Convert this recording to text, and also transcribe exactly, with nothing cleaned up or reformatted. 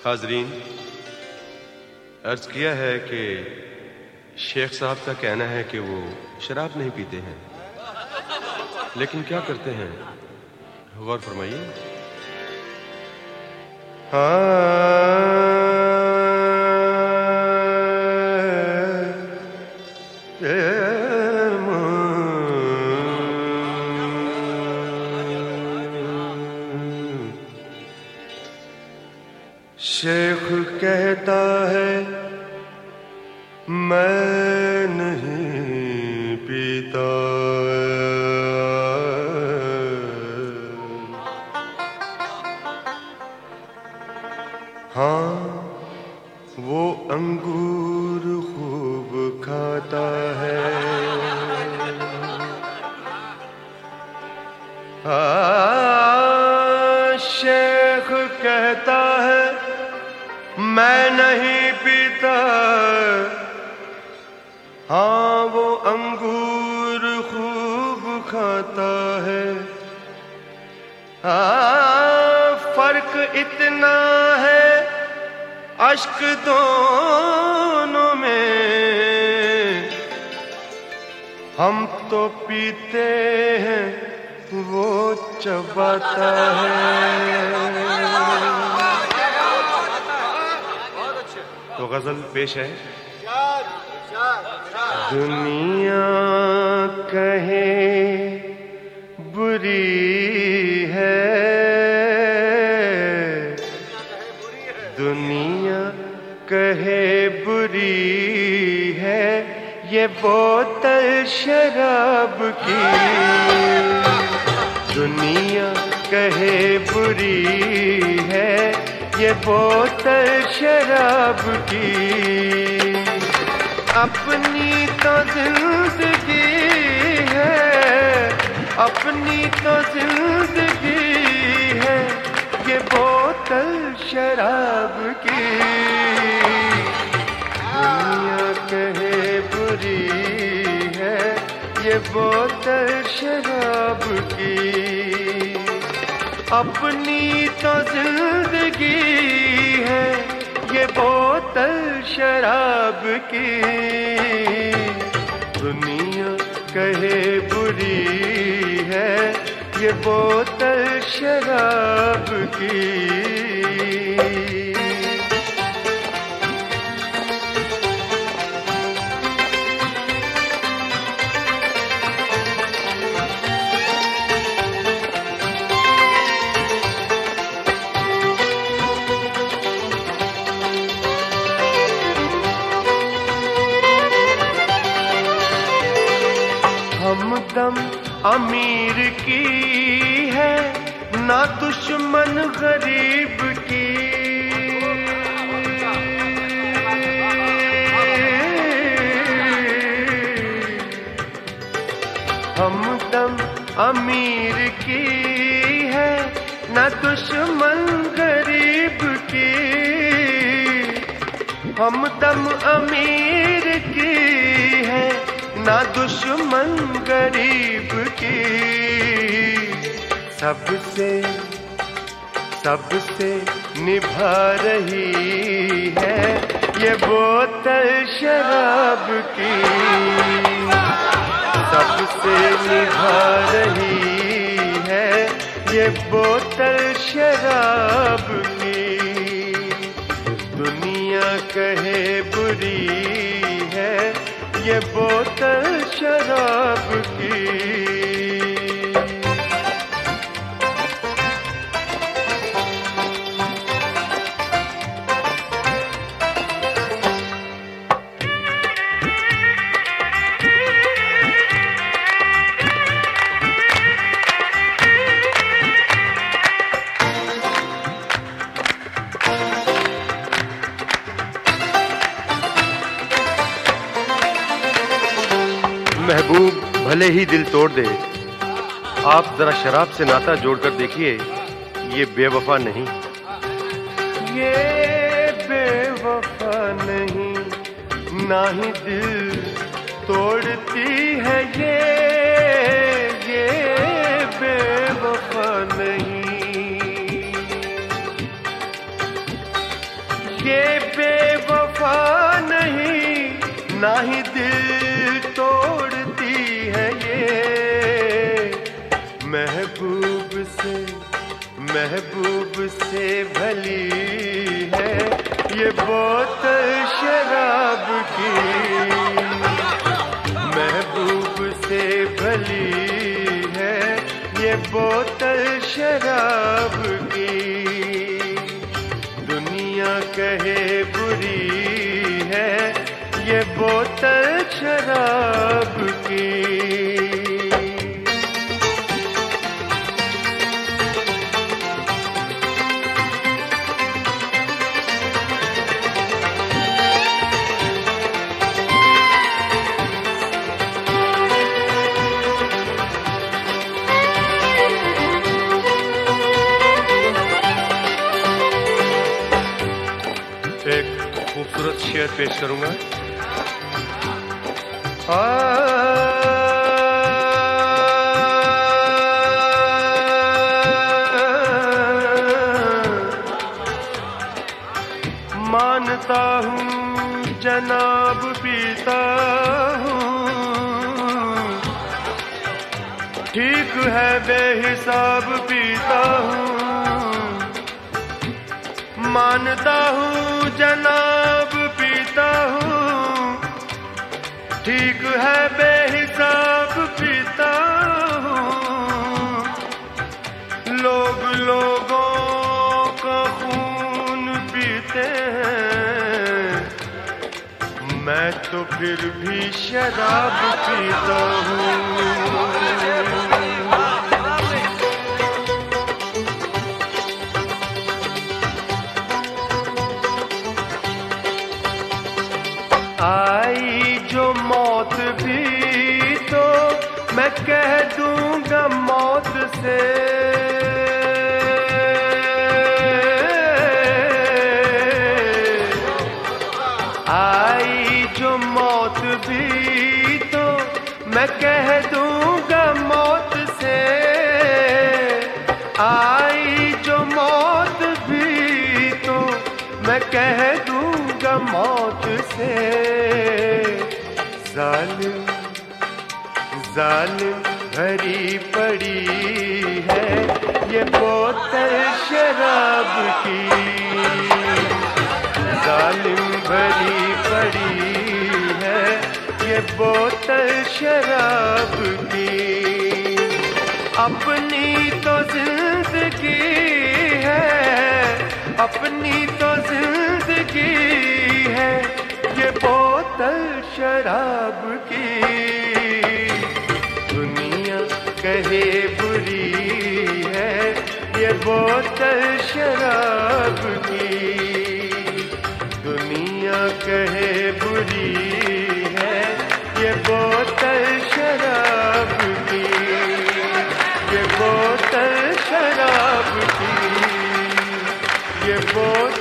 हाजरीन, अर्ज किया है कि शेख साहब का कहना है कि वो शराब नहीं पीते हैं, लेकिन क्या करते हैं? गौर फरमाइए। शेख कहता है मैं नहीं पीता, हाँ वो अंगूर खूब खाता है। हाँ शेख कहता है मैं नहीं पीता, हाँ वो अंगूर खूब खाता है। हाँ फर्क इतना है अश्क दोनों में, हम तो पीते हैं वो चबाता है। तो गजल पेश है। दुनिया कहे बुरी है, दुनिया कहे बुरी है, ये बोतल शराब की। दुनिया कहे बुरी है, ये बोतल शराब की। अपनी तो जिंदगी है, अपनी तो जिंदगी है, ये बोतल शराब की। दुनिया कहे बुरी है, ये बोतल शराब की। अपनी तो जिंदगी है, ये बोतल शराब की। दुनिया कहे बुरी है, ये बोतल शराब की। हमदम अमीर की है ना दुश्मन गरीब की। हमदम अमीर की है ना दुश्मन गरीब की। हमदम अमीर की है ना दुश्मन गरीब की। सबसे सबसे निभा रही है ये बोतल शराब की। सबसे निभा रही है ये बोतल शराब की। दुनिया कहे बुरी है ये बोतल शराब की। महबूब भले ही दिल तोड़ दे, आप जरा शराब से नाता जोड़कर देखिए, ये बेवफा नहीं। ये बेवफा नहीं, ना ही दिल तोड़ती है ये। ये बेवफा नहीं। ये बेवफा नहीं, ना ही दिल तोड़ती है ये। महबूब से महबूब से भली है ये बोतल शराब की। महबूब से भली है ये बोतल शराब की। दुनिया कहे बुरी है ये बोतल शराब की। एक खूबसूरत शेर पेश करूंगा। आ, मानता हूँ जनाब पीता हूँ, ठीक है बेहिसाब पीता हूँ। मानता हूँ जनाब पीता हूँ, ठीक है बेहिसाब पीता हूँ। लोग लोगों का खून पीते हैं, मैं तो फिर भी शराब पीता हूँ। आई जो मौत भी तो मैं कह दूंगा मौत से। आई जो मौत भी तो मैं कह दूंगा मौत से। आई जो मौत भी तो मैं कह दूंगा मौत से। जालिम जालिम भरी पड़ी है ये बोतल शराब की। जालिम भरी पड़ी है ये बोतल शराब की। अपनी तो जिंदगी है, अपनी तो जिंदगी है ये बोतल शराब की। दुनिया कहे बुरी है ये बोतल शराब की। दुनिया कहे बुरी है ये बोतल शराब की। ये बोतल शराब की। ये बोतल